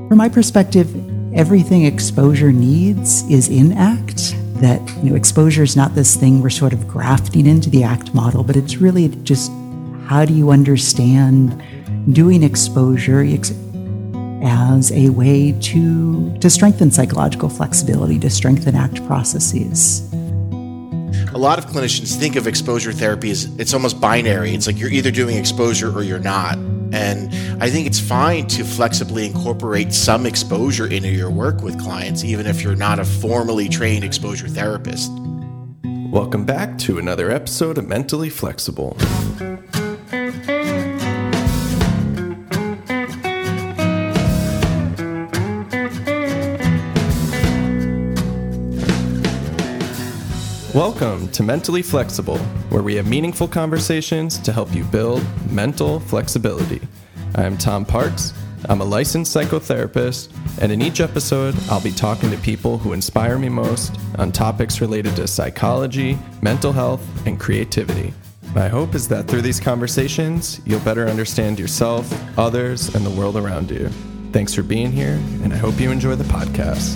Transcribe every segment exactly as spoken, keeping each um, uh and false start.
From my perspective, everything exposure needs is in ACT. That, you know, exposure is not this thing we're sort of grafting into the ACT model, but it's really just how do you understand doing exposure ex- as a way to, to strengthen psychological flexibility, to strengthen ACT processes. A lot of clinicians think of exposure therapy as it's almost binary. It's like you're either doing exposure or you're not. And I think it's fine to flexibly incorporate some exposure into your work with clients, even if you're not a formally trained exposure therapist. Welcome back to another episode of Mentally Flexible. Welcome to Mentally Flexible, where we have meaningful conversations to help you build mental flexibility. I am Tom Parks. I'm a licensed psychotherapist, and in each episode, I'll be talking to people who inspire me most on topics related to psychology, mental health, and creativity. My hope is that through these conversations, you'll better understand yourself, others, and the world around you. Thanks for being here, and I hope you enjoy the podcast.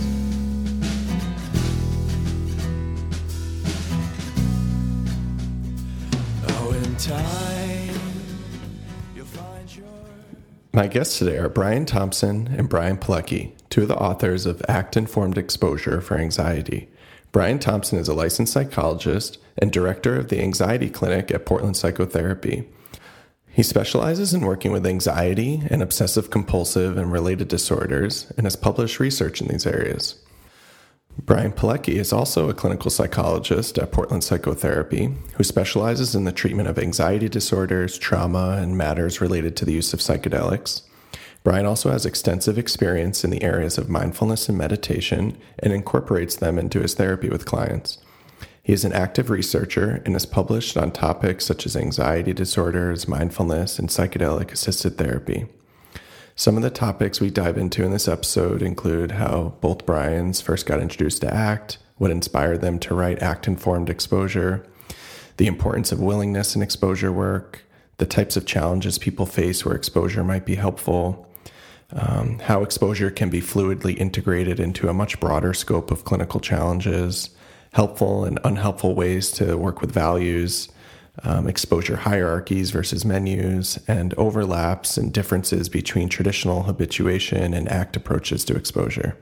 My guests today are Brian Thompson and Brian Pilecki, two of the authors of ACT-Informed Exposure for Anxiety. Brian Thompson is a licensed psychologist and director of the Anxiety Clinic at Portland Psychotherapy. He specializes in working with anxiety and obsessive-compulsive and related disorders and has published research in these areas. Brian Pilecki is also a clinical psychologist at Portland Psychotherapy who specializes in the treatment of anxiety disorders, trauma, and matters related to the use of psychedelics. Brian also has extensive experience in the areas of mindfulness and meditation and incorporates them into his therapy with clients. He is an active researcher and has published on topics such as anxiety disorders, mindfulness, and psychedelic-assisted therapy. Some of the topics we dive into in this episode include how both Brians first got introduced to ACT, what inspired them to write ACT-Informed Exposure, the importance of willingness in exposure work, the types of challenges people face where exposure might be helpful, um, how exposure can be fluidly integrated into a much broader scope of clinical challenges, helpful and unhelpful ways to work with values, Um, exposure hierarchies versus menus, and overlaps and differences between traditional habituation and ACT approaches to exposure.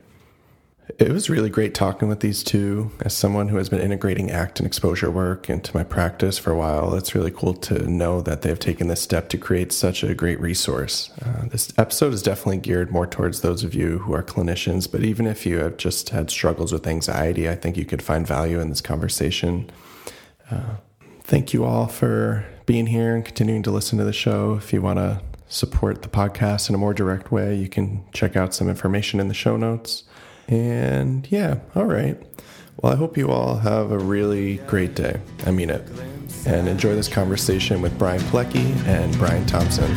It was really great talking with these two. As someone who has been integrating ACT and exposure work into my practice for a while, it's really cool to know that they've taken this step to create such a great resource. Uh, this episode is definitely geared more towards those of you who are clinicians, but even if you have just had struggles with anxiety, I think you could find value in this conversation. Uh, Thank you all for being here and continuing to listen to the show. If you want to support the podcast in a more direct way, you can check out some information in the show notes. And yeah, all right. Well, I hope you all have a really great day. I mean it. And enjoy this conversation with Brian Pilecki and Brian Thompson.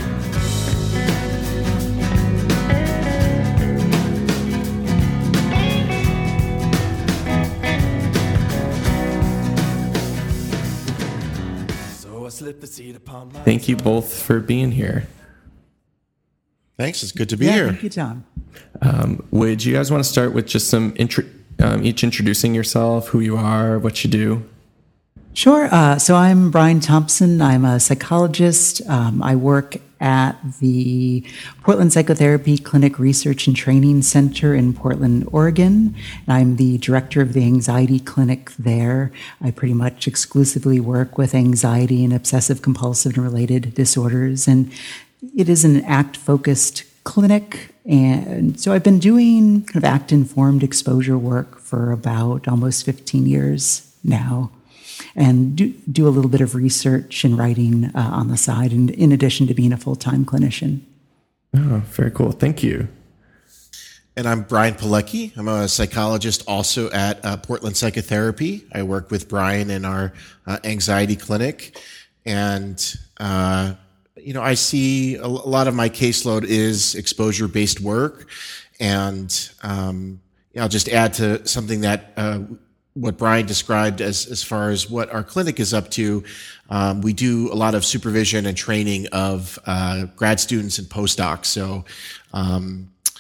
Thank you both for being here. Thanks. It's good to be yeah, here. Thank you, Tom. Um, would you guys want to start with just some intro, um, each introducing yourself, who you are, what you do? Sure. Uh, so I'm Brian Thompson. I'm a psychologist. Um, I work at the Portland Psychotherapy Clinic Research and Training Center in Portland, Oregon. And I'm the director of the Anxiety Clinic there. I pretty much exclusively work with anxiety and obsessive compulsive and related disorders. And it is an ACT-focused clinic. And so I've been doing kind of ACT-informed exposure work for about almost fifteen years now, and do, do a little bit of research and writing uh, on the side, and in addition to being a full-time clinician. Oh, very cool. Thank you. And I'm Brian Pilecki. I'm a psychologist also at uh, Portland Psychotherapy. I work with Brian in our uh, anxiety clinic. And, uh, you know, I see a, a lot of my caseload is exposure-based work. And um, I'll just add to something that uh, what Brian described as, as far as what our clinic is up to. Um, we do a lot of supervision and training of uh, grad students and postdocs. So, um,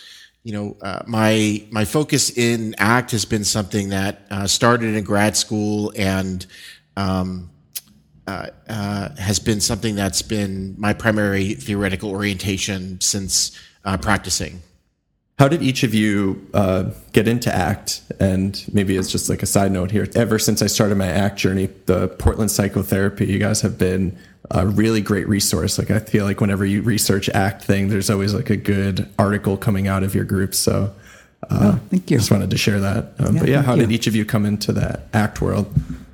you know, uh, my my focus in ACT has been something that uh, started in grad school and um, uh, uh, has been something that's been my primary theoretical orientation since uh, practicing. How did each of you uh, get into ACT? And maybe it's just like a side note here. Ever since I started my ACT journey, the Portland Psychotherapy, you guys have been a really great resource. Like I feel like whenever you research ACT thing, there's always like a good article coming out of your group. So uh, oh, thank you. Just wanted to share that. Um, yeah, but yeah, how you. did each of you come into the ACT world?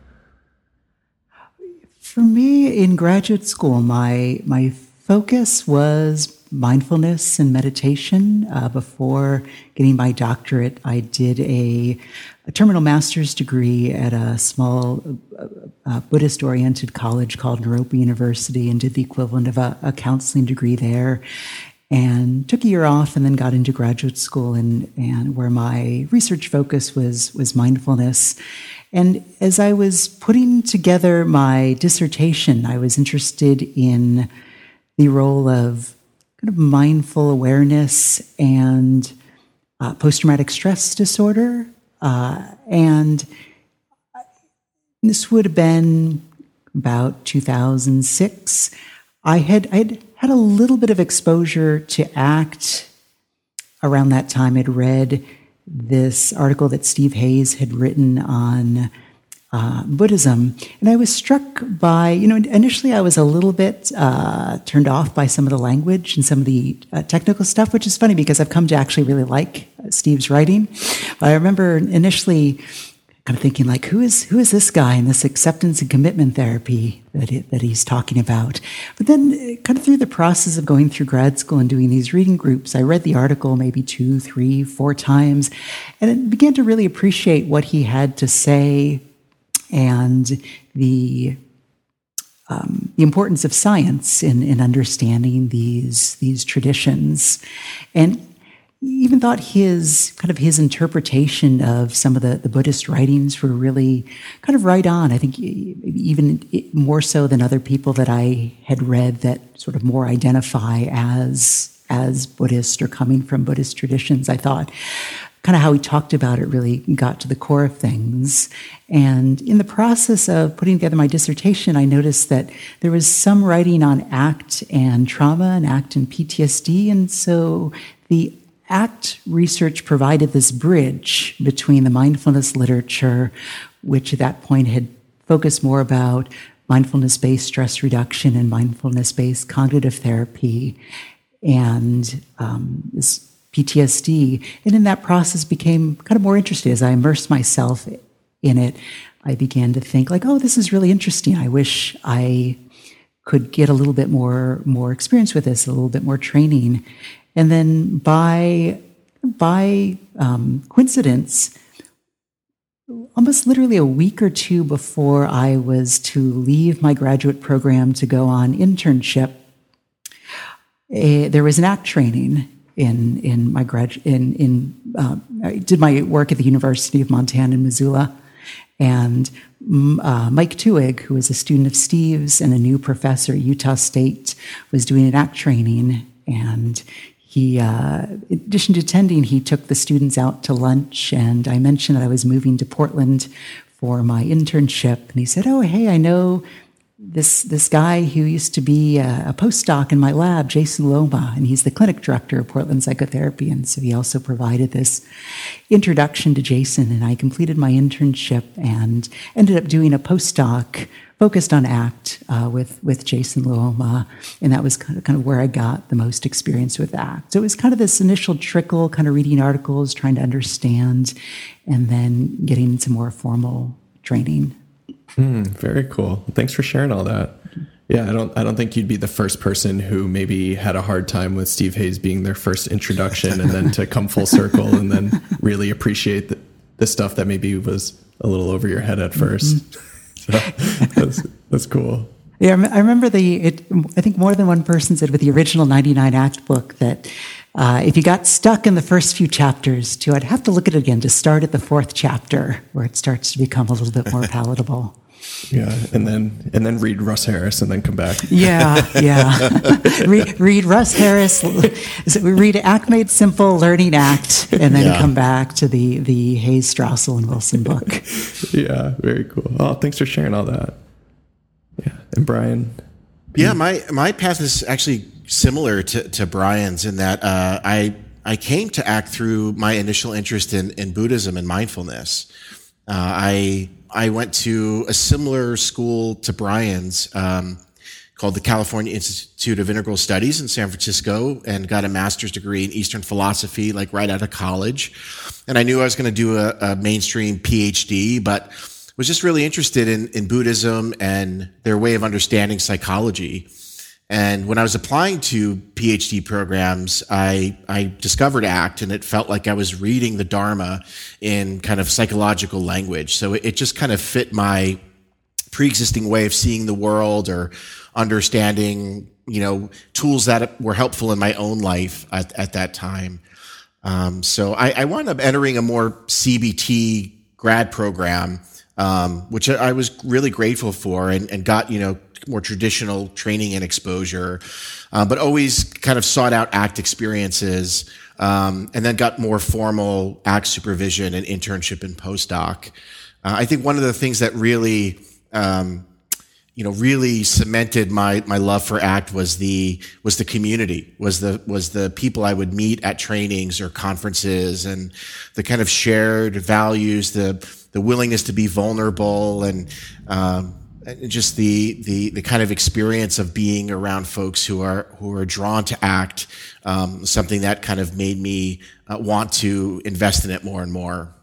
For me, in graduate school, my my focus was mindfulness and meditation. Uh, before getting my doctorate, I did a, a terminal master's degree at a small uh, uh, Buddhist-oriented college called Naropa University and did the equivalent of a, a counseling degree there. And took a year off and then got into graduate school and, and where my research focus was, was mindfulness. And as I was putting together my dissertation, I was interested in the role of kind of mindful awareness and uh, post-traumatic stress disorder. Uh, and this would have been about two thousand six. I had I'd had a little bit of exposure to ACT around that time. I'd read this article that Steve Hayes had written on Uh, Buddhism. And I was struck by, you know, initially I was a little bit uh, turned off by some of the language and some of the uh, technical stuff, which is funny because I've come to actually really like uh, Steve's writing. I remember initially kind of thinking like, who is who is this guy in this acceptance and commitment therapy that he, that he's talking about? But then kind of through the process of going through grad school and doing these reading groups, I read the article maybe two, three, four times, and I began to really appreciate what he had to say and the um, the importance of science in, in understanding these these traditions, and even thought his kind of his interpretation of some of the, the Buddhist writings were really kind of right on. I think even more so than other people that I had read that sort of more identify as as Buddhist or coming from Buddhist traditions. I thought kind of how he talked about it really got to the core of things. And in the process of putting together my dissertation, I noticed that there was some writing on ACT and trauma and ACT and P T S D. And so the ACT research provided this bridge between the mindfulness literature, which at that point had focused more about mindfulness-based stress reduction and mindfulness-based cognitive therapy, and um, this P T S D, and in that process became kind of more interested. As I immersed myself in it, I began to think like, oh, this is really interesting. I wish I could get a little bit more more experience with this, a little bit more training. And then by by um, coincidence, almost literally a week or two before I was to leave my graduate program to go on internship, a, there was an ACT training. In in my grad in in uh, I did my work at the University of Montana in Missoula, and uh, Mike Tuig, who was a student of Steve's and a new professor at Utah State, was doing an ACT training, and he, uh, in addition to attending, he took the students out to lunch, and I mentioned that I was moving to Portland for my internship, and he said, "Oh, hey, I know this this guy who used to be a, a postdoc in my lab, Jason Loma, and he's the clinic director of Portland Psychotherapy." And so he also provided this introduction to Jason, and I completed my internship and ended up doing a postdoc focused on ACT uh, with, with Jason Loma, and that was kind of, kind of where I got the most experience with ACT. So it was kind of this initial trickle, kind of reading articles, trying to understand, and then getting some more formal training. Mm, very cool. Thanks for sharing all that. Yeah, I don't I don't think you'd be the first person who maybe had a hard time with Steve Hayes being their first introduction and then to come full circle and then really appreciate the, the stuff that maybe was a little over your head at first. Mm-hmm. So that's, that's cool. Yeah, I remember the, it, I think more than one person said with the original ninety-nine ACT book that uh, if you got stuck in the first few chapters too, I'd have to look at it again to start at the fourth chapter where it starts to become a little bit more palatable. Yeah, and then and then read Russ Harris and then come back. Yeah, yeah. read, read Russ Harris. Read Act Made Simple, Learning Act, and then Yeah. come back to the the Hayes, Strassel, and Wilson book. Yeah, very cool. Oh, thanks for sharing all that. Yeah, and Brian. Yeah, my my path is actually similar to, to Brian's in that uh, I I came to ACT through my initial interest in, in Buddhism and mindfulness. Uh, I I went to a similar school to Brian's um, called the California Institute of Integral Studies in San Francisco, and got a master's degree in Eastern philosophy like right out of college. And I knew I was going to do a, a mainstream PhD, but was just really interested in, in Buddhism and their way of understanding psychology. And when I was applying to PhD programs, I, I discovered ACT, and it felt like I was reading the Dharma in kind of psychological language. So it, it just kind of fit my pre-existing way of seeing the world or understanding, you know, tools that were helpful in my own life at, at that time. Um, so I, I wound up entering a more C B T grad program, um, which I was really grateful for, and, and got, you know, more traditional training and exposure, uh, but always kind of sought out ACT experiences, um, and then got more formal ACT supervision and internship and postdoc. Uh, I think one of the things that really, um, you know, really cemented my my love for ACT was the was the community, was the was the people I would meet at trainings or conferences, and the kind of shared values, the the willingness to be vulnerable, and um, just the, the, the kind of experience of being around folks who are, who are drawn to ACT, um, something that kind of made me uh, want to invest in it more and more.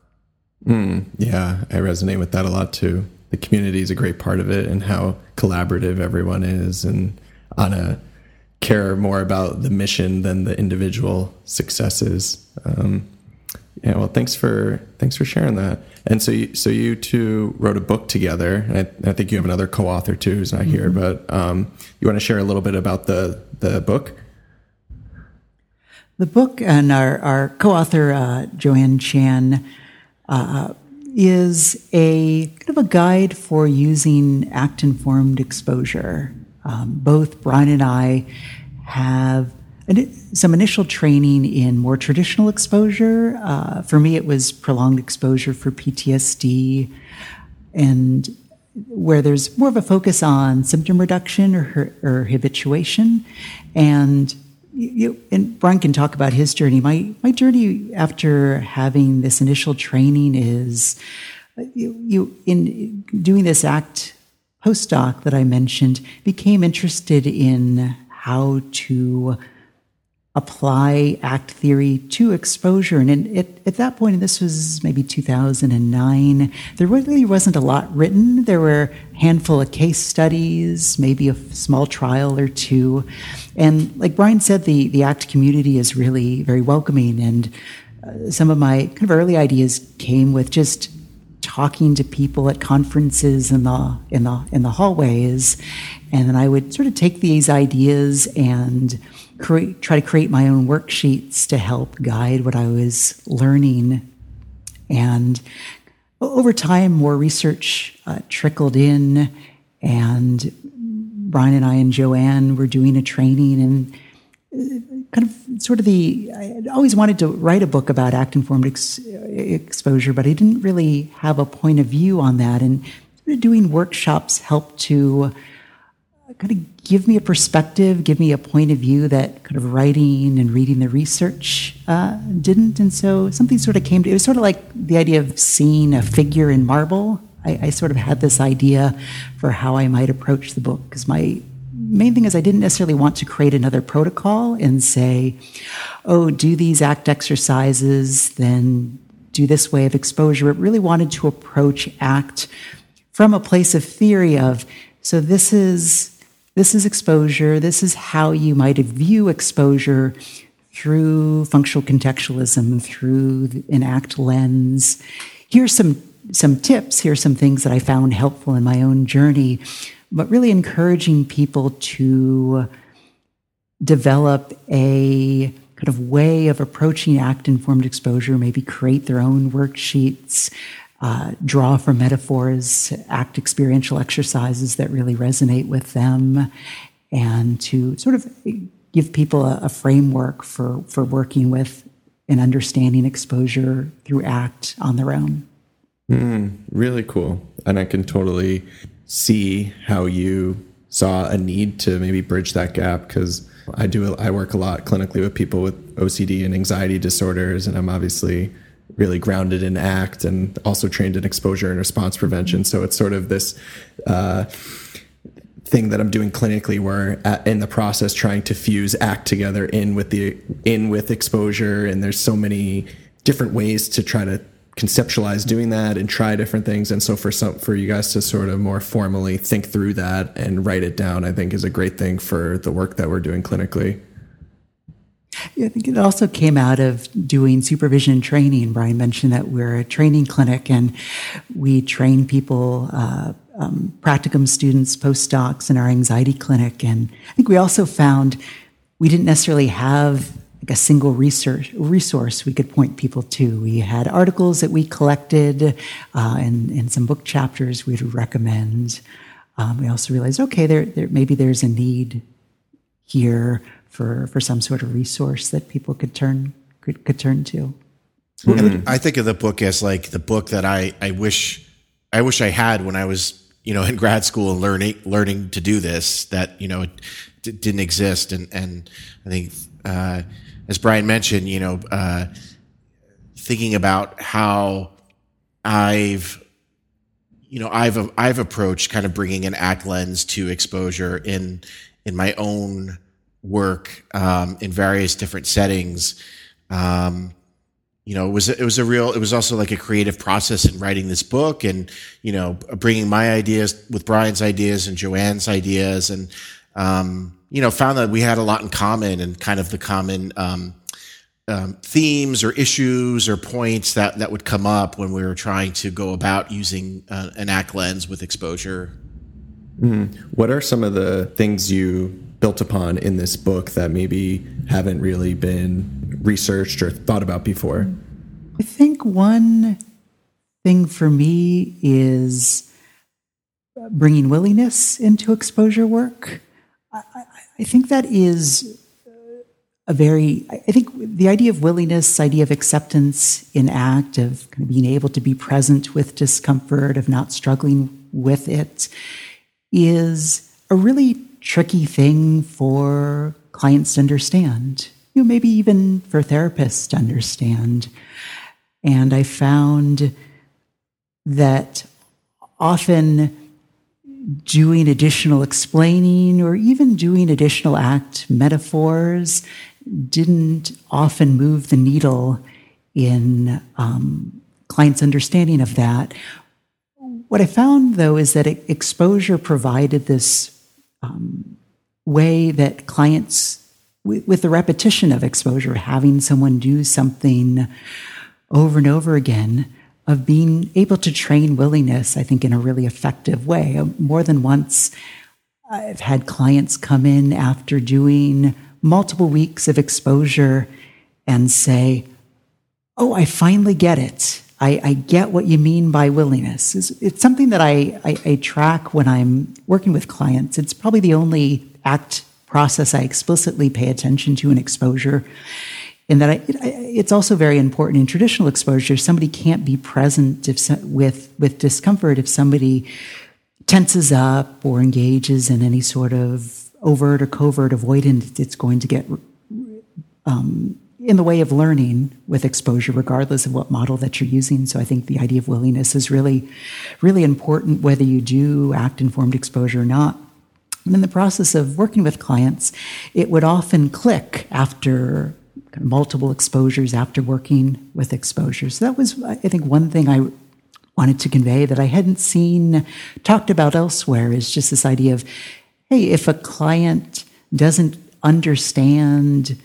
Mm, yeah, I resonate with that a lot too. The community is a great part of it, and how collaborative everyone is, and on a care more about the mission than the individual successes. Um, yeah, well, thanks for thanks for sharing that. And so, you, so you two wrote a book together. And I, I think you have another co-author too, who's not mm-hmm. here. But um, you want to share a little bit about the the book? The book, and our our co-author uh, Joanne Chan, uh, is a kind of a guide for using ACT-informed exposure. Um, both Brian and I have some initial training in more traditional exposure. Uh, for me, it was prolonged exposure for P T S D, and where there's more of a focus on symptom reduction or, or habituation. And, you, and Brian can talk about his journey. My my journey after having this initial training is, you, you in doing this ACT postdoc that I mentioned, became interested in how to apply ACT theory to exposure. And in, it, at that point, and this was maybe two thousand nine, there really wasn't a lot written. There were a handful of case studies, maybe a small trial or two. And like Brian said, the, the ACT community is really very welcoming. And uh, some of my kind of early ideas came with just talking to people at conferences in the in the in the hallways, and then I would sort of take these ideas and create, try to create my own worksheets to help guide what I was learning. And over time, more research uh, trickled in, and Brian and I and Joanne were doing a training, and kind of sort of the, I always wanted to write a book about ACT-informed ex, exposure, but I didn't really have a point of view on that. And sort of doing workshops helped to kind of give me a perspective, give me a point of view that kind of writing and reading the research uh, didn't. And so something sort of came to, it was sort of like the idea of seeing a figure in marble. I, I sort of had this idea for how I might approach the book, because my main thing is I didn't necessarily want to create another protocol and say, oh, do these ACT exercises, then do this way of exposure. It really wanted to approach ACT from a place of theory of, so this is this is exposure, this is how you might view exposure through functional contextualism, through an ACT lens. Here's some some tips, here's some things that I found helpful in my own journey, but really encouraging people to develop a kind of way of approaching ACT-informed exposure, maybe create their own worksheets, uh, draw from metaphors, act experiential exercises that really resonate with them, and to sort of give people a, a framework for, for working with and understanding exposure through ACT on their own. Mm, really cool. And I can totally see how you saw a need to maybe bridge that gap, because I do I work a lot clinically with people with O C D and anxiety disorders, and I'm obviously really grounded in ACT and also trained in exposure and response prevention. So it's sort of this uh, thing that I'm doing clinically, where at, in the process trying to fuse ACT together in with the in with exposure, and there's so many different ways to try to conceptualize doing that and try different things. And so for some, for you guys to sort of more formally think through that and write it down, I think is a great thing for the work that we're doing clinically. Yeah, I think it also came out of doing supervision and training. Brian mentioned that we're a training clinic, and we train people, uh, um, practicum students, postdocs in our anxiety clinic. And I think we also found we didn't necessarily have like a single research resource we could point people to. We had articles that we collected uh, and, and some book chapters we'd recommend. Um, we also realized, okay, there, there maybe there's a need here for, for some sort of resource that people could turn could, could turn to. Mm-hmm. I think of the book as like the book that I, I wish I wish I had when I was, you know, in grad school and learning learning to do this, that, you know, it d- didn't exist. And, and I think uh, as Brian mentioned, you know, uh, thinking about how I've, you know, I've I've approached kind of bringing an ACT lens to exposure in in my own work um, in various different settings. Um, you know, it was it was a real. It was also like a creative process in writing this book, and you know, bringing my ideas with Brian's ideas and Joanne's ideas, and um, you know, found that we had a lot in common, and kind of the common um, um, themes or issues or points that that would come up when we were trying to go about using uh, an ACT lens with exposure. Mm. What are some of the things you built upon in this book that maybe haven't really been researched or thought about before? I think one thing for me is bringing willingness into exposure work. I, I, I think that is a very, I think the idea of willingness, idea of acceptance in ACT, of kind of being able to be present with discomfort, of not struggling with it, is a really tricky thing for clients to understand, you know, maybe even for therapists to understand. And I found that often doing additional explaining or even doing additional ACT metaphors didn't often move the needle in um, clients' understanding of that. What I found, though, is that exposure provided this um, way that clients, w- with the repetition of exposure, having someone do something over and over again, of being able to train willingness, I think, in a really effective way. More than once, I've had clients come in after doing multiple weeks of exposure and say, oh, I finally get it. I, I get what you mean by willingness. It's, it's something that I, I, I track when I'm working with clients. It's probably the only ACT process I explicitly pay attention to in exposure. And that I, it, it's also very important in traditional exposure. Somebody can't be present if, with, with discomfort if somebody tenses up or engages in any sort of overt or covert avoidance. It's going to get um, in the way of learning with exposure, regardless of what model that you're using. So I think the idea of willingness is really, really important, whether you do ACT-informed exposure or not. And in the process of working with clients, it would often click after multiple exposures, after working with exposure. So that was, I think, one thing I wanted to convey that I hadn't seen talked about elsewhere, is just this idea of, hey, if a client doesn't understand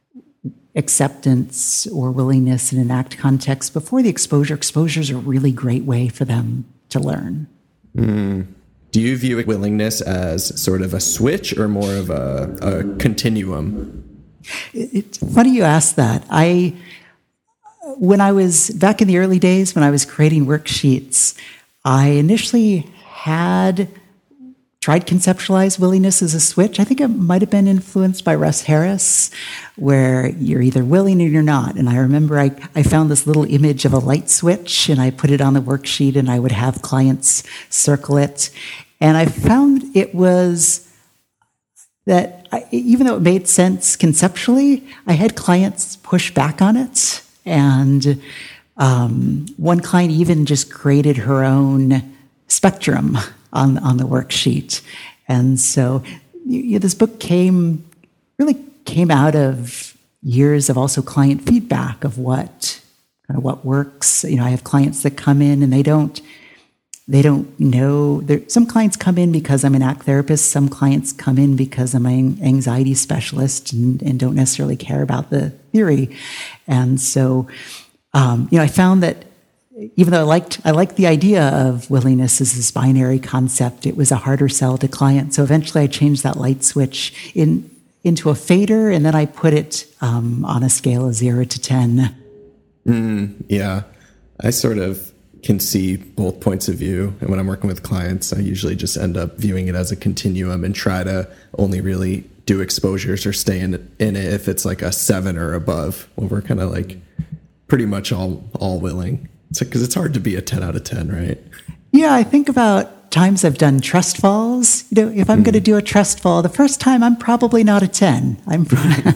acceptance or willingness in an ACT context before the exposure, exposure is a really great way for them to learn. Mm. Do you view willingness as sort of a switch or more of a, a continuum? It's funny you ask that. I when I was back in the early days, when I was creating worksheets, I initially had tried conceptualize willingness as a switch. I think it might have been influenced by Russ Harris, where you're either willing or you're not. And I remember I, I found this little image of a light switch and I put it on the worksheet and I would have clients circle it. And I found it was that I, even though it made sense conceptually, I had clients push back on it. And um, one client even just created her own spectrum on, on the worksheet. And so you know, this book came, really came out of years of also client feedback of what, kind of what works. You know, I have clients that come in and they don't, they don't know. Some clients come in because I'm an A C T therapist. Some clients come in because I'm an anxiety specialist and, and don't necessarily care about the theory. And so, um, you know, I found that even though I liked, I liked the idea of willingness as this binary concept, it was a harder sell to clients. So eventually I changed that light switch in, into a fader, and then I put it um, on a scale of zero to ten. Mm, yeah. I sort of can see both points of view. And when I'm working with clients, I usually just end up viewing it as a continuum and try to only really do exposures or stay in, in it if it's like a seven or above, when we're kind of like pretty much all, all willing. It's because it's hard to be a ten out of ten, right? Yeah, I think about times I've done trust falls. You know, if I'm mm. going to do a trust fall, the first time I'm probably not a ten. I'm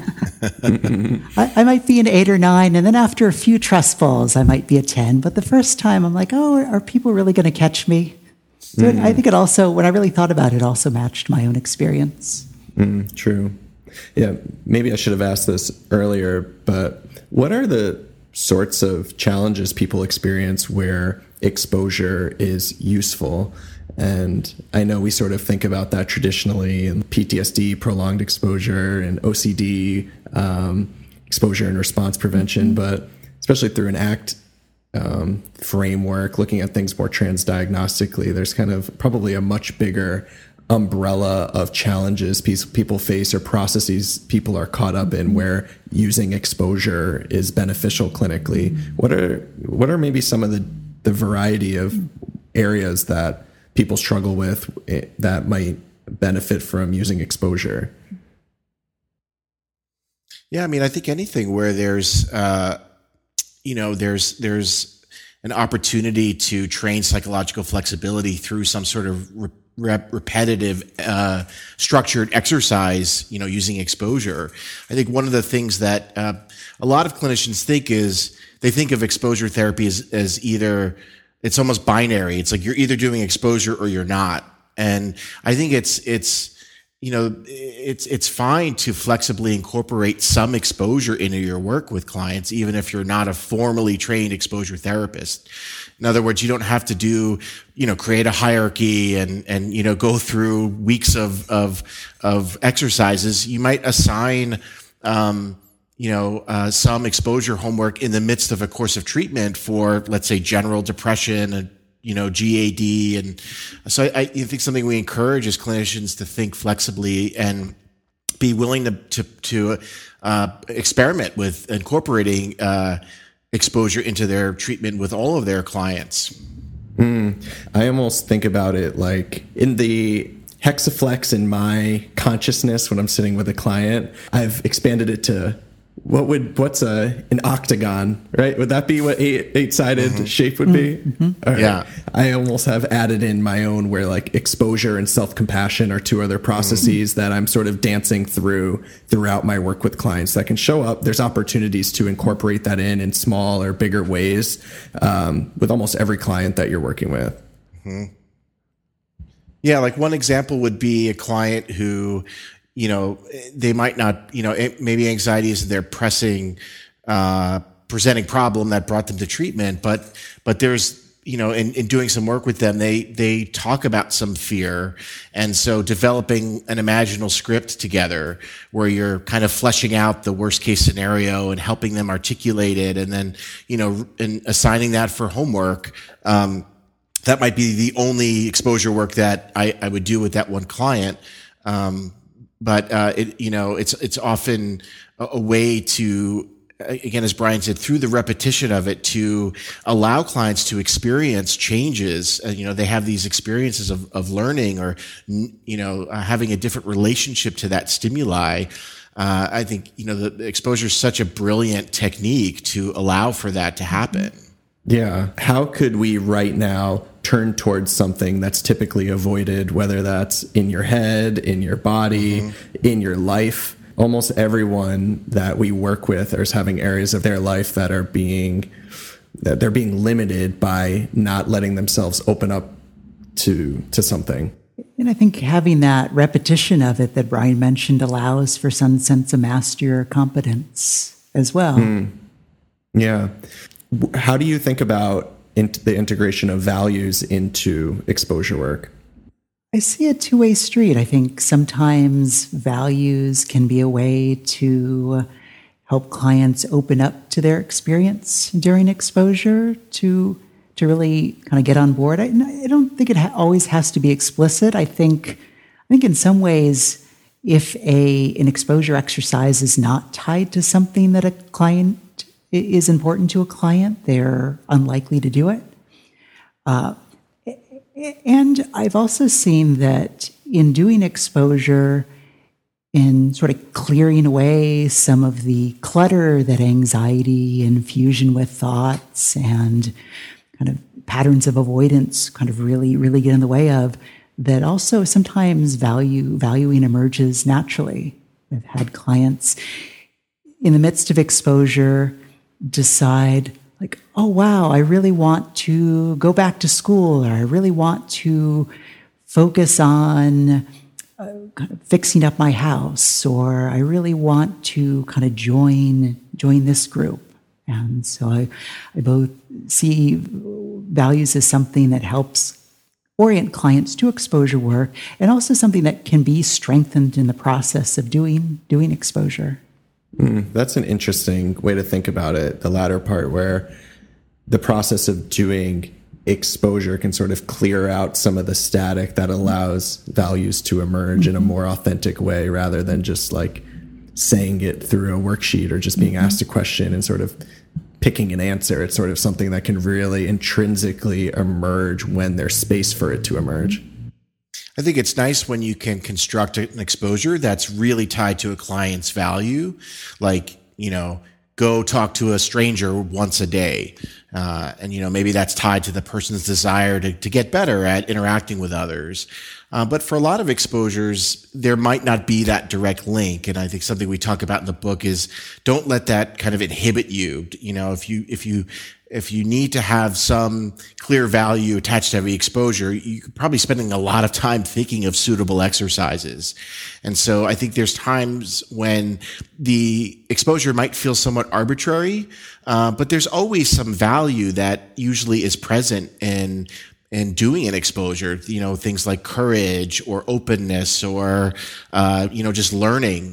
I, I might be an eight or nine, and then after a few trust falls, I might be a ten. But the first time, I'm like, oh, are, are people really going to catch me? So mm. I think it also, when I really thought about it, also matched my own experience. Mm, true. Yeah, maybe I should have asked this earlier, but what are the sorts of challenges people experience where exposure is useful? And I know we sort of think about that traditionally in P T S D, prolonged exposure, and O C D, um, exposure and response prevention, but especially through an A C T um, framework, looking at things more transdiagnostically, there's kind of probably a much bigger umbrella of challenges people face or processes people are caught up in where using exposure is beneficial clinically. What are what are maybe some of the, the variety of areas that people struggle with that might benefit from using exposure? Yeah, I mean, I think anything where there's, uh, you know, there's there's an opportunity to train psychological flexibility through some sort of re- Rep, repetitive, uh, structured exercise, you know, using exposure. I think one of the things that uh, a lot of clinicians think is they think of exposure therapy as, as either, it's almost binary. It's like you're either doing exposure or you're not. And I think it's, it's, you know, it's, it's fine to flexibly incorporate some exposure into your work with clients, even if you're not a formally trained exposure therapist. In other words, you don't have to do, you know, create a hierarchy and, and, you know, go through weeks of, of, of exercises. You might assign, um, you know, uh, some exposure homework in the midst of a course of treatment for, let's say, general depression and, you know, G A D. And so I, I think something we encourage as clinicians to think flexibly and be willing to, to, to, uh, experiment with incorporating, uh, exposure into their treatment with all of their clients. Mm, I almost think about it like in the Hexaflex in my consciousness when I'm sitting with a client, I've expanded it to what would, what's a, an octagon, right? Would that be what eight, eight sided mm-hmm. shape would be? Mm-hmm. All right. Yeah. I almost have added in my own where like exposure and self-compassion are two other processes mm-hmm. that I'm sort of dancing through throughout my work with clients that can show up. There's opportunities to incorporate that in, in small or bigger ways, um, with almost every client that you're working with. Mm-hmm. Yeah. Like one example would be a client who, you know, they might not, you know, it, maybe anxiety is their pressing, uh, presenting problem that brought them to treatment. But, but there's, you know, in, in doing some work with them, they, they talk about some fear. And so developing an imaginal script together where you're kind of fleshing out the worst case scenario and helping them articulate it. And then, you know, and assigning that for homework. Um, that might be the only exposure work that I, I would do with that one client. Um, But, uh, it, you know, it's, it's often a, a way to, again, as Brian said, through the repetition of it to allow clients to experience changes. Uh, you know, they have these experiences of, of learning or, you know, uh, having a different relationship to that stimuli. Uh, I think, you know, the, the exposure is such a brilliant technique to allow for that to happen. Yeah. How could we right now turn towards something that's typically avoided, whether that's in your head, in your body, mm-hmm. in your life? Almost everyone that we work with is having areas of their life that are being, that they're being limited by not letting themselves open up to, to something. And I think having that repetition of it that Brian mentioned allows for some sense of mastery or competence as well. Mm. Yeah. How do you think about in- the integration of values into exposure work? I see a two-way street. I think sometimes values can be a way to help clients open up to their experience during exposure, to to really kind of get on board. I, I don't think it ha- always has to be explicit. I think I think in some ways, if a an exposure exercise is not tied to something that a client is important to a client, they're unlikely to do it. Uh, And I've also seen that in doing exposure, in sort of clearing away some of the clutter that anxiety and fusion with thoughts and kind of patterns of avoidance kind of really, really get in the way of, that also sometimes value valuing emerges naturally. I've had clients in the midst of exposure decide, like, oh, wow, I really want to go back to school, or I really want to focus on uh, kind of fixing up my house, or I really want to kind of join join this group. And so I, I both see values as something that helps orient clients to exposure work, and also something that can be strengthened in the process of doing doing exposure. Mm, that's an interesting way to think about it. The latter part, where the process of doing exposure can sort of clear out some of the static that allows values to emerge mm-hmm. in a more authentic way, rather than just like saying it through a worksheet or just being mm-hmm. asked a question and sort of picking an answer. It's sort of something that can really intrinsically emerge when there's space for it to emerge. I think it's nice when you can construct an exposure that's really tied to a client's value, like, you know, go talk to a stranger once a day. Uh, and, you know, maybe that's tied to the person's desire to, to get better at interacting with others. Uh, but for a lot of exposures, there might not be that direct link. And I think something we talk about in the book is don't let that kind of inhibit you. You know, if you, if you, if you need to have some clear value attached to every exposure, you're probably spending a lot of time thinking of suitable exercises. And so I think there's times when the exposure might feel somewhat arbitrary, uh, but there's always some value that usually is present in in doing an exposure, you know, things like courage or openness or, uh, you know, just learning.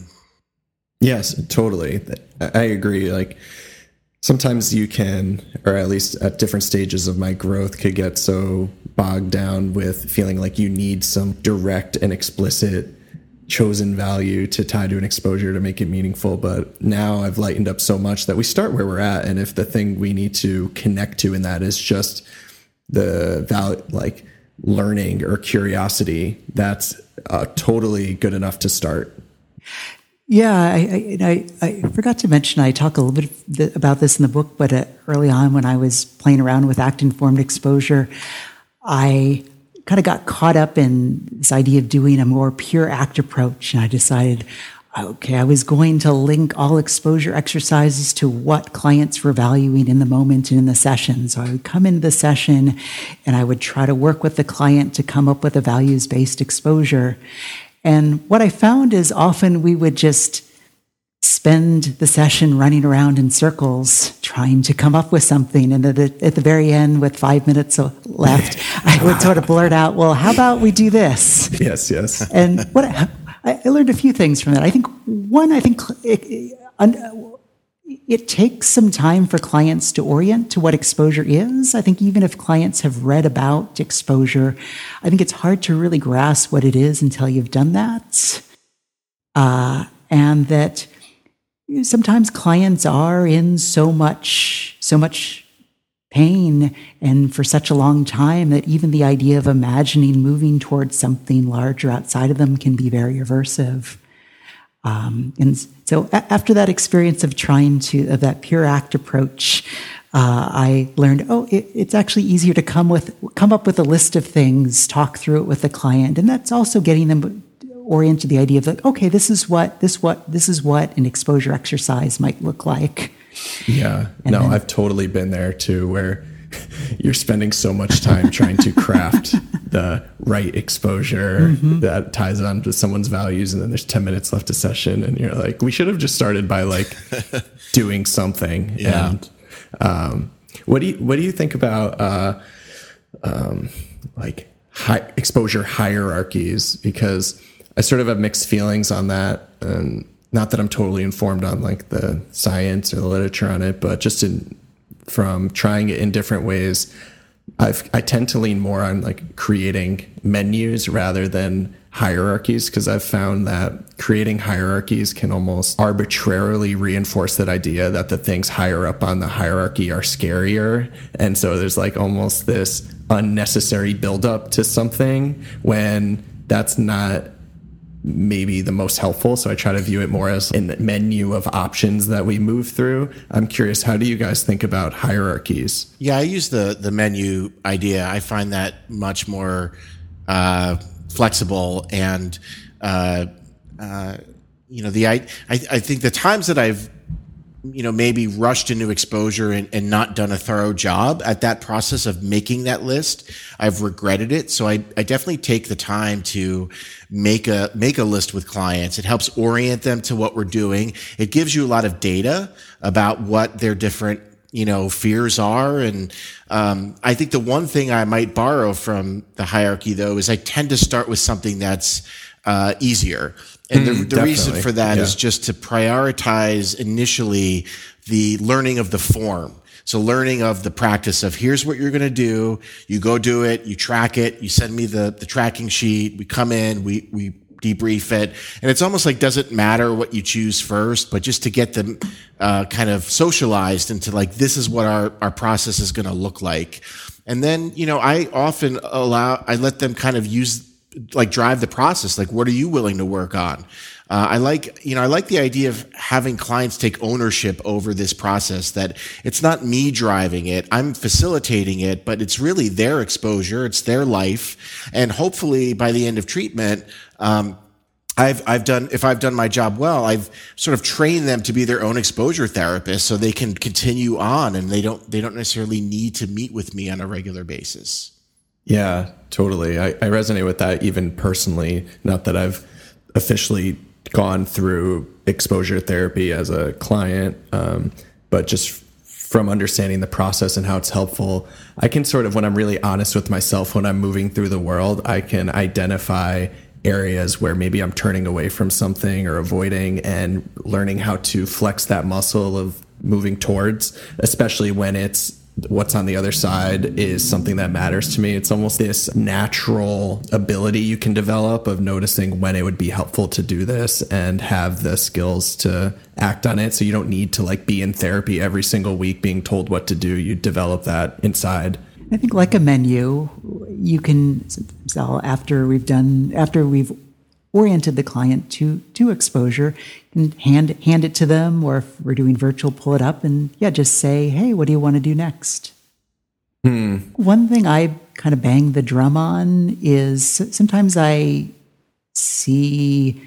Yes, totally. I agree. Like, sometimes you can, or at least at different stages of my growth, could get so bogged down with feeling like you need some direct and explicit chosen value to tie to an exposure to make it meaningful. But now I've lightened up so much that we start where we're at. And if the thing we need to connect to in that is just the value, like learning or curiosity, that's uh, totally good enough to start. Yeah, I, I, I forgot to mention, I talk a little bit about this in the book, but uh, early on when I was playing around with ACT-informed exposure, I kind of got caught up in this idea of doing a more pure ACT approach. And I decided, okay, I was going to link all exposure exercises to what clients were valuing in the moment and in the session. So I would come into the session and I would try to work with the client to come up with a values-based exposure. And what I found is often we would just spend the session running around in circles trying to come up with something. And at the, at the very end, with five minutes left, I would sort of blurt out, well, how about we do this? Yes, yes. And what I, I learned a few things from that. I think, one, I think it, it takes some time for clients to orient to what exposure is. I think even if clients have read about exposure, I think it's hard to really grasp what it is until you've done that. Uh, and that sometimes clients are in so much, so much pain and for such a long time that even the idea of imagining moving towards something larger outside of them can be very aversive. Um, and so a- after that experience of trying to, of that pure act approach, uh, I learned, oh, it, it's actually easier to come with, come up with a list of things, talk through it with the client. And that's also getting them oriented to the idea of like, okay, this is what, this what, this is what an exposure exercise might look like. Yeah, And no, then- I've totally been there too, where you're spending so much time trying to craft the right exposure Mm-hmm. that ties on to someone's values, and then there's ten minutes left a session, and you're like, we should have just started by like doing something. Yeah. And um, what do you what do you think about uh, um, like high exposure hierarchies? Because I sort of have mixed feelings on that, and not that I'm totally informed on like the science or the literature on it, but just in from trying it in different ways, I've, I tend to lean more on like creating menus rather than hierarchies, because I've found that creating hierarchies can almost arbitrarily reinforce that idea that the things higher up on the hierarchy are scarier. And so there's like almost this unnecessary buildup to something when that's not maybe the most helpful. So I try to view it more as a menu of options that we move through. I'm curious, how do you guys think about hierarchies? Yeah, I use the the menu idea. I find that much more uh, flexible, and uh, uh, you know, the I, I I think the times that I've you know maybe rushed into exposure and, and not done a thorough job at that process of making that list, I've regretted it. So I, I definitely take the time to make a make a list with clients. It helps orient them to what we're doing. It gives you a lot of data about what their different you know fears are. And um, I think the one thing I might borrow from the hierarchy, though, is I tend to start with something that's uh, easier. And the, Mm, the reason definitely. for that Yeah. is just to prioritize initially the learning of the form. So learning of the practice of here's what you're going to do. You go do it. You track it. You send me the, the tracking sheet. We come in, we, we debrief it. And it's almost like doesn't matter what you choose first, but just to get them uh, kind of socialized into like, this is what our, our process is going to look like. And then, you know, I often allow, I let them kind of use like drive the process. Like, what are you willing to work on? Uh, I like, you know, I like the idea of having clients take ownership over this process, that it's not me driving it. I'm facilitating it, but it's really their exposure. It's their life. And hopefully by the end of treatment, um, I've, I've done, if I've done my job well, I've sort of trained them to be their own exposure therapist so they can continue on and they don't, they don't necessarily need to meet with me on a regular basis. Yeah, totally. I, I resonate with that even personally. Not that I've officially gone through exposure therapy as a client, um, but just from understanding the process and how it's helpful, I can sort of, when I'm really honest with myself, when I'm moving through the world, I can identify areas where maybe I'm turning away from something or avoiding, and learning how to flex that muscle of moving towards, especially when it's what's on the other side is something that matters to me. It's almost this natural ability you can develop of noticing when it would be helpful to do this and have the skills to act on it. So you don't need to like be in therapy every single week being told what to do. You develop that inside. I think like a menu, you can, so after we've done, after we've oriented the client to, to exposure, you can hand, hand it to them, or if we're doing virtual, pull it up and yeah, just say, hey, what do you want to do next? Hmm. One thing I kind of bang the drum on is sometimes I see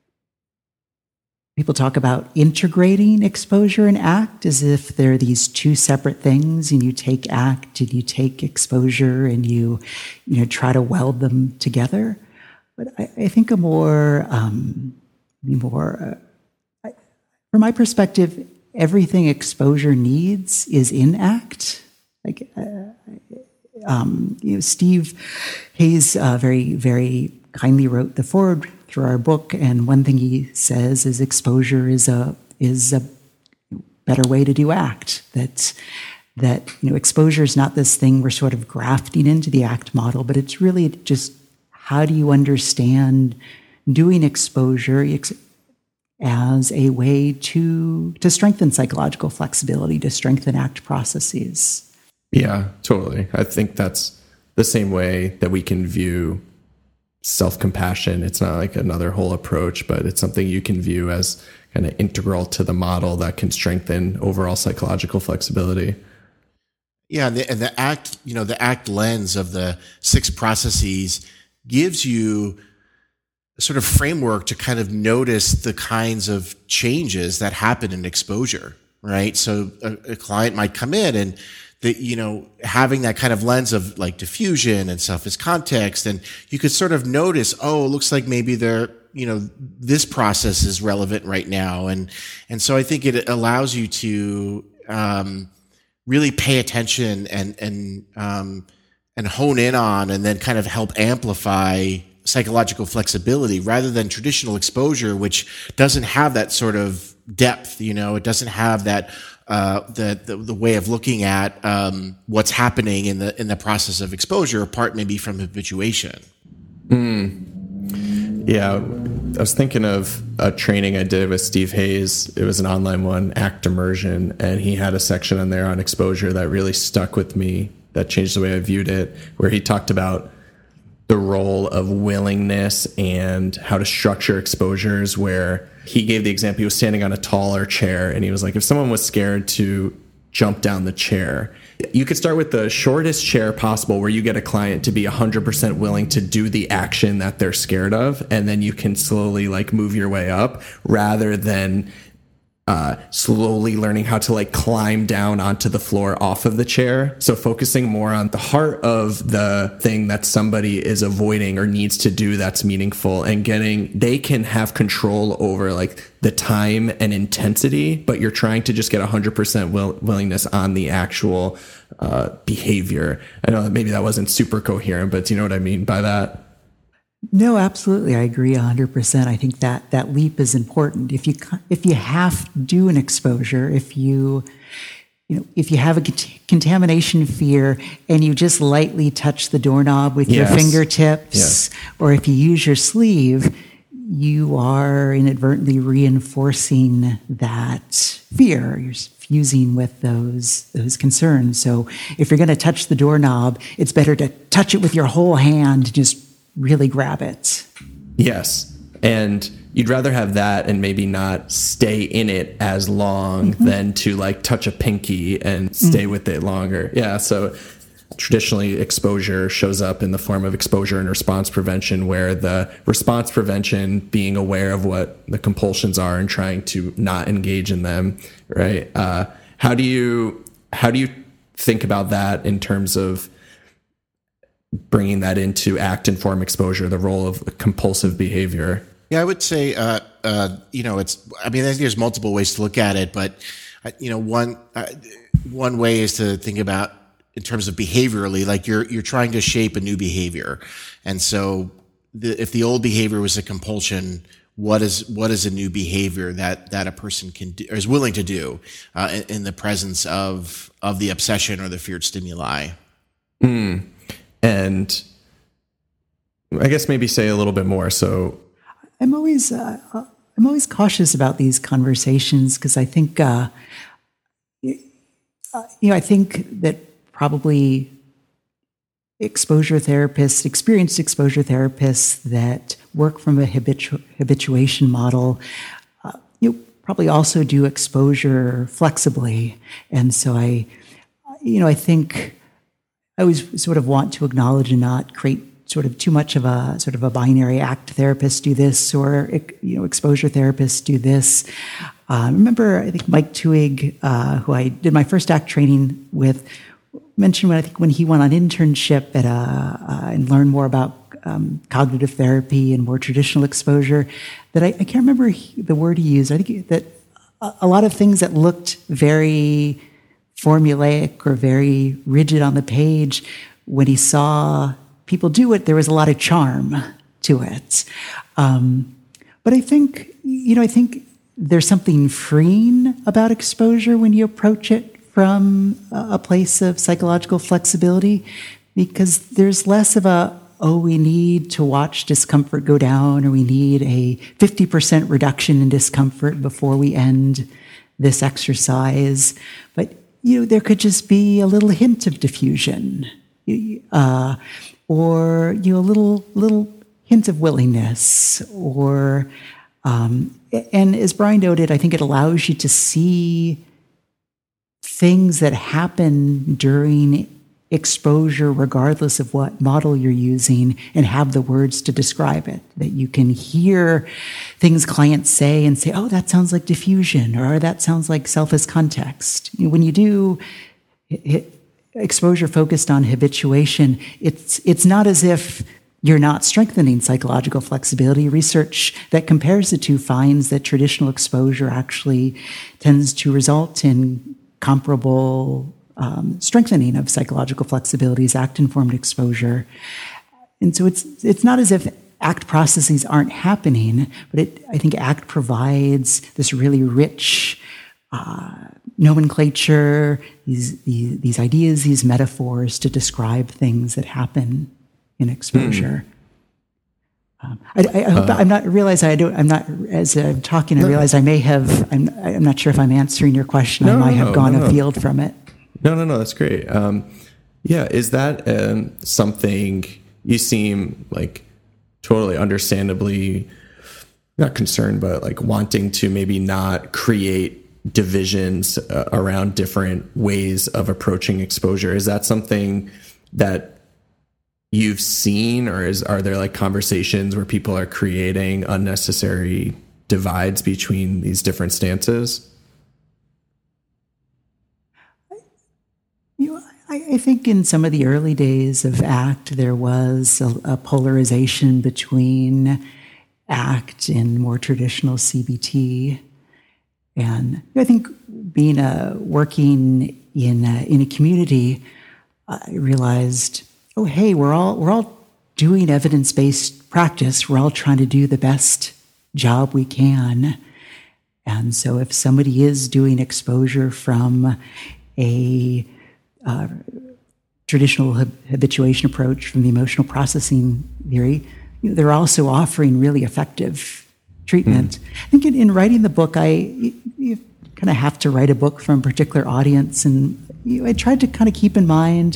people talk about integrating exposure and ACT as if they're these two separate things, and you take ACT and you take exposure and you, you know, try to weld them together. But I, I think a more, um, more, uh, I, from my perspective, everything exposure needs is in ACT. Like, uh, um, you know, Steve Hayes uh, very, very kindly wrote the foreword through our book, and one thing he says is exposure is a is a better way to do ACT. That that you know, exposure is not this thing we're sort of grafting into the ACT model, but it's really just how do you understand doing exposure as a way to to strengthen psychological flexibility, to strengthen ACT processes. Yeah, totally. I think that's the same way that we can view self-compassion. It's not like another whole approach, but it's something you can view as kind of integral to the model that can strengthen overall psychological flexibility. Yeah, and the, and the ACT, you know, the ACT lens of the six processes gives you a sort of framework to kind of notice the kinds of changes that happen in exposure, right? So a, a client might come in and the, you know, having that kind of lens of like diffusion and stuff as context, and you could sort of notice, oh, it looks like maybe they're, you know, this process is relevant right now. And, and so I think it allows you to, um, really pay attention and, and, um, and hone in on, and then kind of help amplify psychological flexibility rather than traditional exposure, which doesn't have that sort of depth. You know, it doesn't have that, uh, the, the, the way of looking at, um, what's happening in the, in the process of exposure, apart maybe from habituation. Mm. Yeah. I was thinking of a training I did with Steve Hayes. It was an online one, ACT Immersion, and he had a section on there on exposure that really stuck with me, that changed the way I viewed it, where he talked about the role of willingness and how to structure exposures, where he gave the example, he was standing on a taller chair, and he was like, if someone was scared to jump down the chair, you could start with the shortest chair possible, where you get a client to be one hundred percent willing to do the action that they're scared of, and then you can slowly like move your way up, rather than uh, slowly learning how to like climb down onto the floor off of the chair. So focusing more on the heart of the thing that somebody is avoiding or needs to do that's meaningful, and getting, they can have control over like the time and intensity, but you're trying to just get one hundred percent will, willingness on the actual uh, behavior. I know that maybe that wasn't super coherent, but do you know what I mean by that? No, absolutely. I agree one hundred percent. I think that that leap is important. If you if you have to do an exposure, if you you know, if you have a contamination fear and you just lightly touch the doorknob with yes. your fingertips, yes. or if you use your sleeve, you are inadvertently reinforcing that fear. You're fusing with those those concerns. So if you're going to touch the doorknob, it's better to touch it with your whole hand, just really grab it. Yes. And you'd rather have that and maybe not stay in it as long mm-hmm. than to like touch a pinky and stay mm-hmm. with it longer. Yeah. So traditionally, exposure shows up in the form of exposure and response prevention, where the response prevention, being aware of what the compulsions are and trying to not engage in them, right? Uh, how do you how do you think about that in terms of bringing that into ACT-informed exposure, the role of compulsive behavior? Yeah, I would say, uh, uh, you know, it's, I mean, I think there's multiple ways to look at it, but, uh, you know, one, uh, one way is to think about in terms of behaviorally, like you're, you're trying to shape a new behavior. And so the, if the old behavior was a compulsion, what is, what is a new behavior that, that a person can do, or is willing to do, uh, in, in the presence of, of the obsession or the feared stimuli? Mm. And I guess maybe say a little bit more. So I'm always uh, I'm always cautious about these conversations, because I think uh, you know I think that probably exposure therapists, experienced exposure therapists that work from a habitu- habituation model, uh, you know, probably also do exposure flexibly, and so I, you know, I think. I always sort of want to acknowledge and not create sort of too much of a sort of a binary ACT therapists do this, or, you know, exposure therapists do this. Uh, I remember, I think Mike Tuig, uh, who I did my first ACT training with, mentioned when I think when he went on internship at a, uh, and learned more about um, cognitive therapy and more traditional exposure, that I, I can't remember he, the word he used. I think that a, a lot of things that looked very formulaic or very rigid on the page, when he saw people do it, there was a lot of charm to it. Um, but I think, you know, I think there's something freeing about exposure when you approach it from a place of psychological flexibility, because there's less of a, oh, we need to watch discomfort go down, or we need a fifty percent reduction in discomfort before we end this exercise. But, you know, there could just be a little hint of diffusion, uh, or, you know, a little, little hint of willingness, or, um, and as Brian noted, I think it allows you to see things that happen during exposure, regardless of what model you're using, and have the words to describe it. That you can hear things clients say and say, oh, that sounds like diffusion, or that sounds like self as context. When you do exposure focused on habituation, it's it's not as if you're not strengthening psychological flexibility. Research that compares the two finds that traditional exposure actually tends to result in comparable um, strengthening of psychological flexibility as ACT-informed exposure. And so it's it's not as if ACT processes aren't happening, but it, I think ACT provides this really rich uh, nomenclature, these, these these ideas, these metaphors to describe things that happen in exposure. Mm. Um, I, I, I hope uh, I'm not realize I don't. I'm not as I'm talking. I no, realize I may have. I'm. I'm not sure if I'm answering your question. No, I might no, have gone no, no. afield from it. No, no, no. That's great. Um, yeah, is that um, something you seem like totally understandably not concerned, but like wanting to maybe not create divisions uh, around different ways of approaching exposure? Is that something that you've seen, or is are there like conversations where people are creating unnecessary divides between these different stances? You know, I, I think in some of the early days of ACT, there was a, a polarization between ACT and more traditional C B T, and I think being a working in a, in a community, I realized, oh, hey, we're all we're all doing evidence-based practice. We're all trying to do the best job we can. And so if somebody is doing exposure from a uh, traditional hab- habituation approach, from the emotional processing theory, you know, they're also offering really effective treatment. Mm. I think in, in writing the book, I you, you kind of have to write a book from a particular audience. And you know, I tried to kind of keep in mind,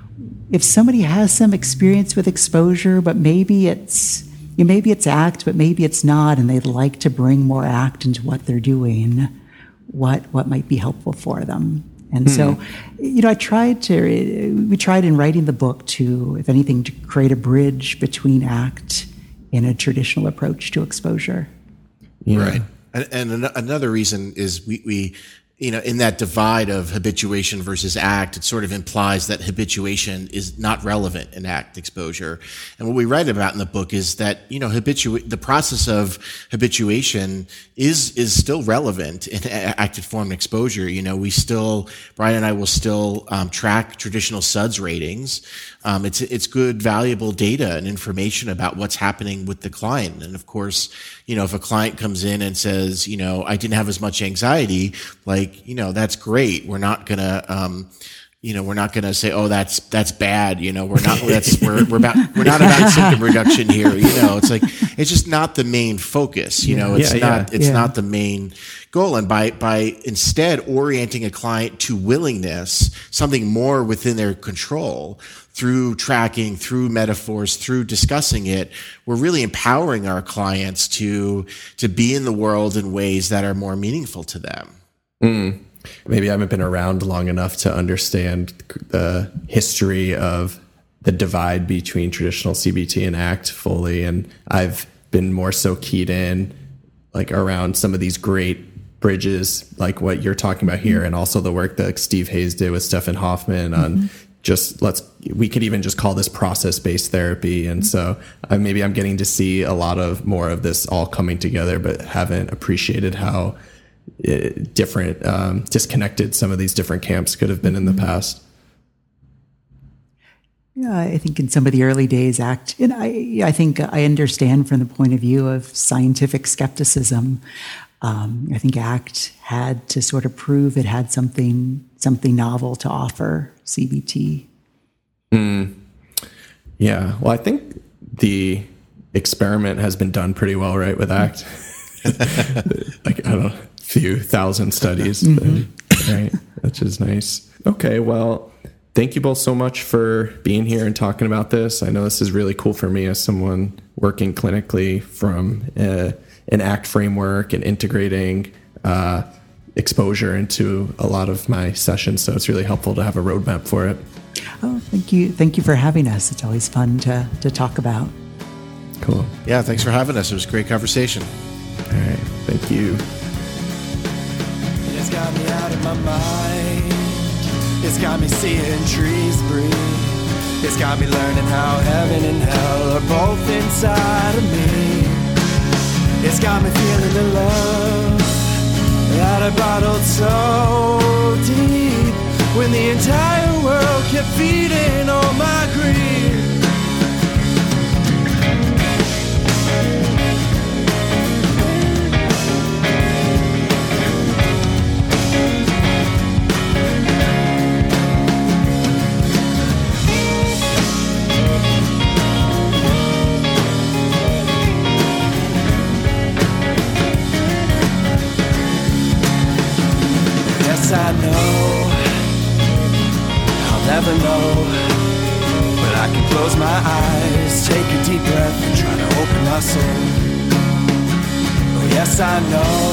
if somebody has some experience with exposure, but maybe it's you know, maybe it's ACT, but maybe it's not, and they'd like to bring more ACT into what they're doing, what what might be helpful for them. And hmm. so, you know, I tried to we tried in writing the book to, if anything, to create a bridge between ACT and a traditional approach to exposure. Yeah. Right. And, and an- another reason is we we. You know, in that divide of habituation versus ACT, it sort of implies that habituation is not relevant in ACT exposure. And what we write about in the book is that, you know, habitu- the process of habituation is, is still relevant in ACT-informed exposure. You know, we still, Brian and I will still um, track traditional S U D S ratings. Um, it's, it's good, valuable data and information about what's happening with the client. And of course, you know, if a client comes in and says, you know, I didn't have as much anxiety, like, you know, that's great. We're not gonna, um, you know, we're not gonna say, oh, that's, that's bad. You know, we're not, that's, we're, we're about, we're not about symptom reduction here. You know, it's like, it's just not the main focus. You know, it's yeah, not, yeah. it's yeah. not the main goal. And by, by instead orienting a client to willingness, something more within their control, through tracking, through metaphors, through discussing it, we're really empowering our clients to, to be in the world in ways that are more meaningful to them. Mm. Maybe I haven't been around long enough to understand the history of the divide between traditional C B T and ACT fully. And I've been more so keyed in like around some of these great bridges, like what you're talking about here. And also the work that Steve Hayes did with Stefan Hoffman on mm-hmm. just let's, we could even just call this process-based therapy. And so uh, maybe I'm getting to see a lot of more of this all coming together, but haven't appreciated how uh, different, um, disconnected some of these different camps could have been in the past. Yeah, I think in some of the early days, ACT, and I, I think I understand from the point of view of scientific skepticism. Um, I think ACT had to sort of prove it had something something novel to offer C B T. Mm. Yeah, well, I think the experiment has been done pretty well, right, with ACT? Like, I don't know, a few thousand studies, mm-hmm. but, right? Which is nice. Okay, well, thank you both so much for being here and talking about this. I know this is really cool for me as someone working clinically from uh, an ACT framework and integrating uh, exposure into a lot of my sessions. So it's really helpful to have a roadmap for it. Oh, thank you. Thank you for having us. It's always fun to, to talk about. Cool. Yeah, thanks for having us. It was a great conversation. All right. Thank you. It's got me out of my mind. It's got me seeing trees breathe. It's got me learning how heaven and hell are both inside of me. It's got me feeling the love that I bottled so deep when the entire world kept feeding on my greed. I know I'll never know, but I can close my eyes, take a deep breath and try to open my soul. Oh yes, I know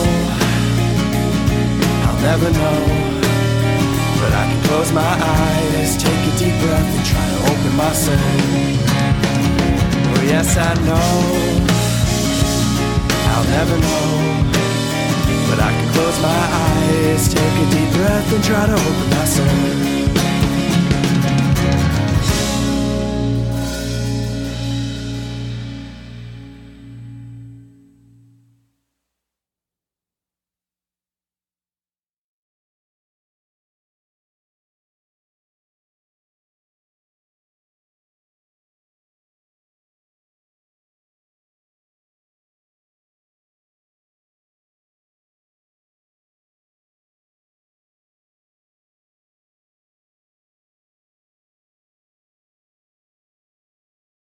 I'll never know, but I can close my eyes, take a deep breath and try to open my soul. Oh yes, I know I'll never know, but I can close my eyes, take a deep breath and try to open my soul.